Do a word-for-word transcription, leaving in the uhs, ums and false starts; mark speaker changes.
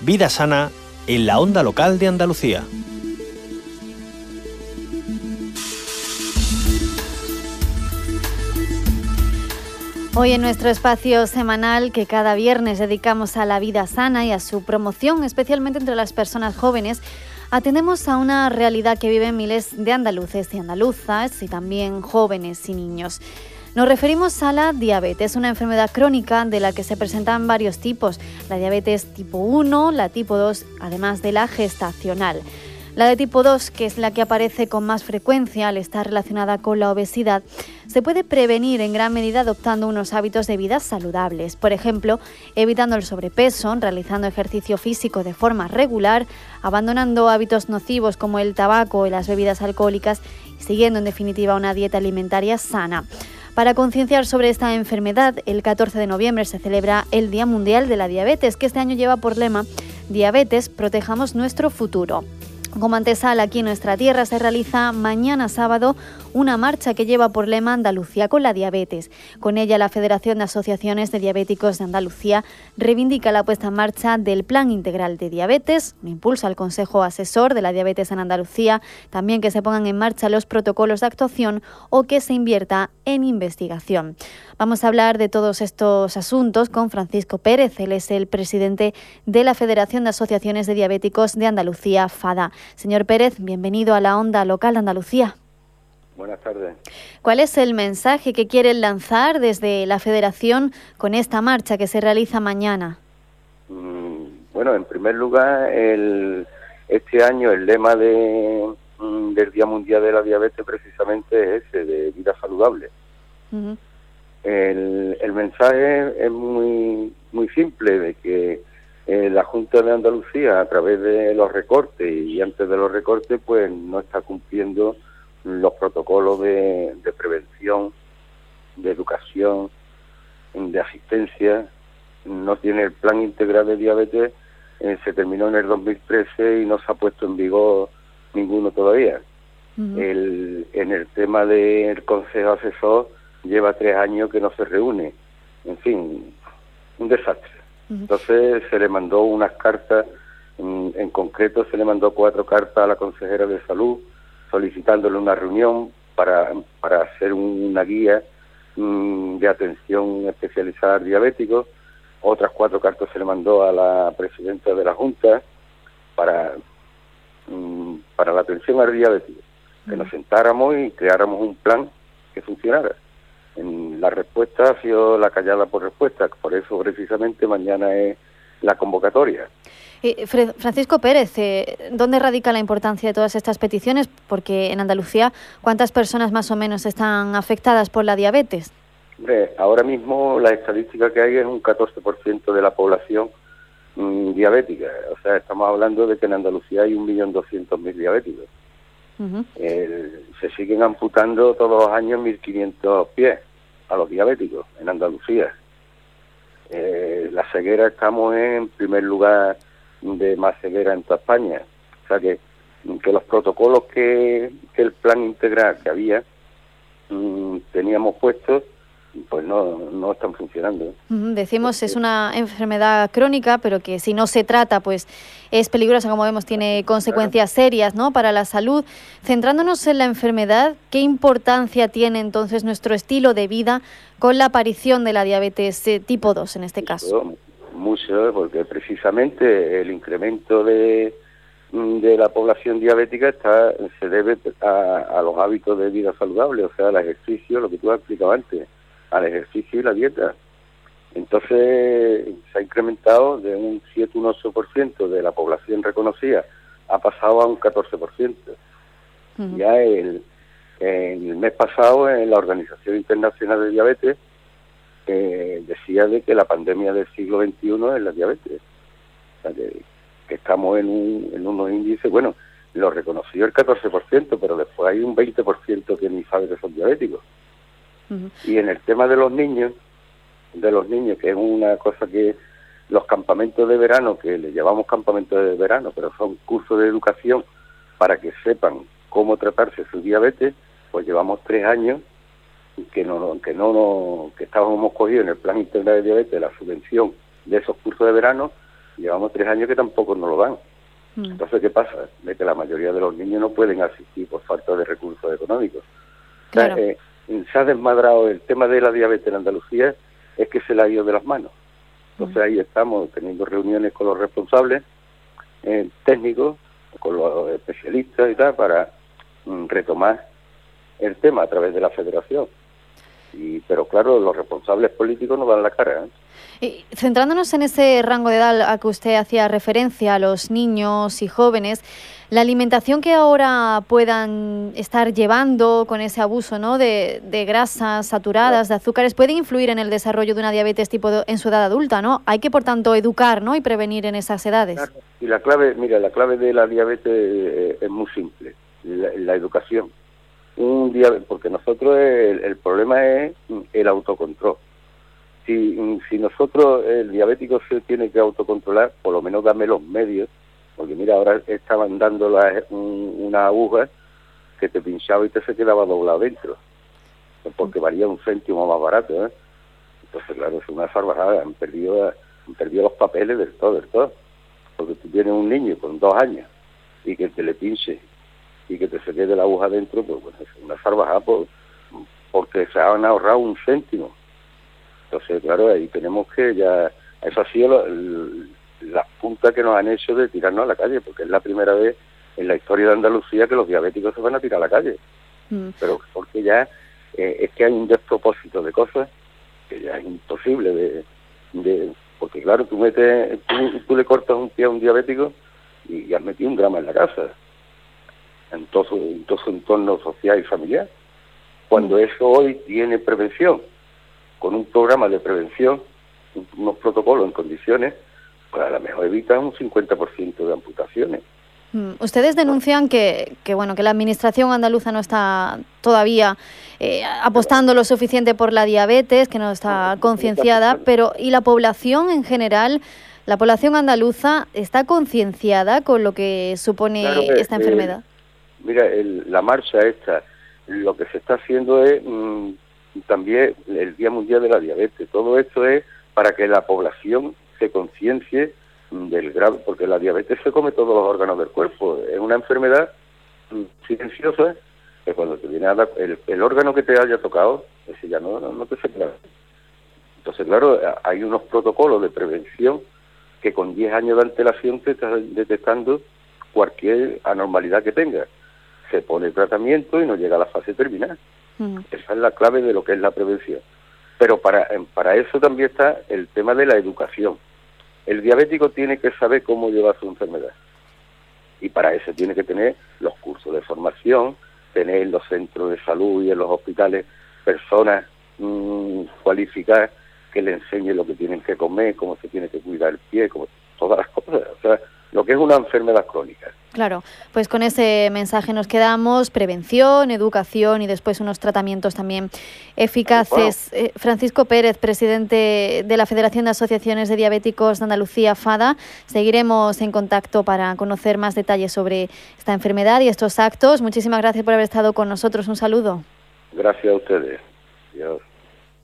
Speaker 1: Vida sana en la onda local de Andalucía.
Speaker 2: Hoy en nuestro espacio semanal que cada viernes dedicamos a la vida sana y a su promoción, especialmente entre las personas jóvenes, atendemos a una realidad que viven miles de andaluces y andaluzas y también jóvenes y niños. Nos referimos a la diabetes, una enfermedad crónica de la que se presentan varios tipos. La diabetes tipo uno, la tipo dos, además de la gestacional. La de tipo dos, que es la que aparece con más frecuencia al estar relacionada con la obesidad, se puede prevenir en gran medida adoptando unos hábitos de vida saludables. Por ejemplo, evitando el sobrepeso, realizando ejercicio físico de forma regular, abandonando hábitos nocivos como el tabaco y las bebidas alcohólicas y siguiendo en definitiva una dieta alimentaria sana. Para concienciar sobre esta enfermedad, el catorce de noviembre se celebra el Día Mundial de la Diabetes, que este año lleva por lema Diabetes, protejamos nuestro futuro. Como antesala, aquí en nuestra tierra se realiza mañana sábado una marcha que lleva por lema Andalucía con la diabetes. Con ella, la Federación de Asociaciones de Diabéticos de Andalucía reivindica la puesta en marcha del Plan Integral de Diabetes, impulsa al Consejo Asesor de la Diabetes en Andalucía, también que se pongan en marcha los protocolos de actuación o que se invierta en investigación. Vamos a hablar de todos estos asuntos con Francisco Pérez. Él es el presidente de la Federación de Asociaciones de Diabéticos de Andalucía, FADA. Señor Pérez, bienvenido a la onda local de Andalucía.
Speaker 3: Buenas tardes.
Speaker 2: ¿Cuál es el mensaje que quieren lanzar desde la Federación con esta marcha que se realiza mañana?
Speaker 3: Mm, bueno, en primer lugar, el, este año el lema de, mm, del Día Mundial de la Diabetes precisamente es ese, de vida saludable. Uh-huh. El, el mensaje es muy, muy simple, de que eh, la Junta de Andalucía, a través de los recortes y antes de los recortes, pues no está cumpliendo los protocolos de, de prevención, de educación, de asistencia. No tiene el plan integral de diabetes, eh, se terminó en el dos mil trece y no se ha puesto en vigor ninguno todavía. Uh-huh. El, en el tema del Consejo Asesor lleva tres años que no se reúne. En fin, un desastre. Uh-huh. Entonces se le mandó unas cartas, en, en concreto se le mandó cuatro cartas a la consejera de Salud, solicitándole una reunión para, para hacer una guía mmm, de atención especializada al diabético. Otras cuatro cartas se le mandó a la presidenta de la Junta para, mmm, para la atención al diabético, que nos sentáramos y creáramos un plan que funcionara. En la respuesta ha sido la callada por respuesta, por eso precisamente mañana es la convocatoria.
Speaker 2: Eh, Francisco Pérez, eh, ¿dónde radica la importancia de todas estas peticiones? Porque en Andalucía, ¿cuántas personas más o menos están afectadas por la diabetes?
Speaker 3: Hombre, ahora mismo la estadística que hay es un catorce por ciento de la población mmm, diabética. O sea, estamos hablando de que en Andalucía hay un millón doscientos mil diabéticos. Uh-huh. Eh, se siguen amputando todos los años mil quinientos pies a los diabéticos en Andalucía. Eh, la ceguera, estamos en primer lugar de más ceguera en toda España. O sea que, que los protocolos que, que el plan integral que había mmm, teníamos puestos, pues no, no están funcionando.
Speaker 2: Uh-huh. Decimos que es una enfermedad crónica, pero que si no se trata, pues es peligrosa, como vemos, tiene consecuencias serias, ¿no?, para la salud. Centrándonos en la enfermedad, ¿qué importancia tiene entonces nuestro estilo de vida con la aparición de la diabetes eh, tipo dos en este caso?
Speaker 3: Mucho, porque precisamente el incremento de, de la población diabética está se debe a, a los hábitos de vida saludable, o sea, al ejercicio, lo que tú has explicado antes, al ejercicio y la dieta. Entonces se ha incrementado de un siete, un ocho por ciento de la población reconocida, ha pasado a un catorce por ciento. Uh-huh. Ya el, en el mes pasado, en la Organización Internacional de Diabetes, Eh, decía de que la pandemia del siglo veintiuno es la diabetes. O sea, que, que estamos en, un, en unos índices, bueno, lo reconoció el catorce por ciento, pero después hay un veinte por ciento que ni sabe que son diabéticos. Uh-huh. Y en el tema de los niños, de los niños, que es una cosa que los campamentos de verano, que le llamamos campamentos de verano, pero son cursos de educación para que sepan cómo tratarse su diabetes, pues llevamos tres años que no que no que estábamos cogidos en el plan integral de diabetes, la subvención de esos cursos de verano, Llevamos tres años que tampoco nos lo dan. Mm. Entonces, ¿qué pasa? De que la mayoría de los niños no pueden asistir por falta de recursos económicos. Claro. O sea, eh, se ha desmadrado el tema de la diabetes en Andalucía, es que se le ha ido de las manos. Entonces, mm. ahí estamos teniendo reuniones con los responsables eh, técnicos, con los especialistas y tal, para mm, retomar el tema a través de la federación. Y, pero claro, los responsables políticos no dan la cara, ¿eh?
Speaker 2: Y centrándonos en ese rango de edad a que usted hacía referencia, a los niños y jóvenes, la alimentación que ahora puedan estar llevando con ese abuso, ¿no?, de, de grasas saturadas, de azúcares, puede influir en el desarrollo de una diabetes tipo de, en su edad adulta, ¿no? Hay que, por tanto, educar, ¿no?, y prevenir en esas edades.
Speaker 3: Claro. Y la clave, mira, la clave de la diabetes es muy simple, la, la educación. Un día, porque nosotros el, el problema es el autocontrol. Si, si nosotros, el diabético se tiene que autocontrolar, por lo menos dame los medios, porque mira, ahora estaban dando la, un, una aguja que te pinchaba y te se quedaba doblado dentro, porque valía un céntimo más barato, ¿eh? Entonces, claro, es una salvajada, han perdido, han perdido los papeles del todo, del todo, porque tú tienes un niño con dos años y que te le pinche y que te se quede la aguja dentro, pues bueno, es una salvajada por, porque se han ahorrado un céntimo. Entonces, claro, ahí tenemos que ya... Eso ha sido lo, el, la punta que nos han hecho de tirarnos a la calle, porque es la primera vez en la historia de Andalucía que los diabéticos se van a tirar a la calle. Mm. Pero porque ya eh, es que hay un despropósito de cosas que ya es imposible de... de porque claro, tú metes tú, tú le cortas un pie a un diabético y, y has metido un grama en la casa, en todo su, en todo su entorno social y familiar. Cuando eso hoy tiene prevención, con un programa de prevención, unos protocolos en condiciones, pues a lo mejor evitan un cincuenta por ciento de amputaciones.
Speaker 2: Ustedes denuncian que, que bueno que la administración andaluza no está todavía eh, apostando lo suficiente por la diabetes, que no está concienciada, pero ¿y la población en general? ¿La población andaluza está concienciada con lo que supone claro, esta enfermedad?
Speaker 3: Eh, mira, el, la marcha esta, lo que se está haciendo es... Mmm, también el Día Mundial de la Diabetes. Todo esto es para que la población se conciencie del grado, porque la diabetes se come todos los órganos del cuerpo. Es una enfermedad silenciosa que cuando te viene a dar el, el órgano que te haya tocado, ese ya no, no, no te se queda. Entonces, claro, hay unos protocolos de prevención que con diez años de antelación te están detectando cualquier anormalidad que tengas. Se pone el tratamiento y no llega a la fase terminal. Mm. Esa es la clave de lo que es la prevención. Pero para, para eso también está el tema de la educación. El diabético tiene que saber cómo llevar su enfermedad. Y para eso tiene que tener los cursos de formación, tener en los centros de salud y en los hospitales personas mmm, cualificadas que le enseñen lo que tienen que comer, cómo se tiene que cuidar el pie, como todas las cosas. O sea, lo que es una enfermedad crónica.
Speaker 2: Claro, pues con ese mensaje nos quedamos, prevención, educación y después unos tratamientos también eficaces. Bueno. Eh, Francisco Pérez, presidente de la Federación de Asociaciones de Diabéticos de Andalucía, FADA, seguiremos en contacto para conocer más detalles sobre esta enfermedad y estos actos. Muchísimas gracias por haber estado con nosotros. Un saludo.
Speaker 3: Gracias a ustedes. Adiós.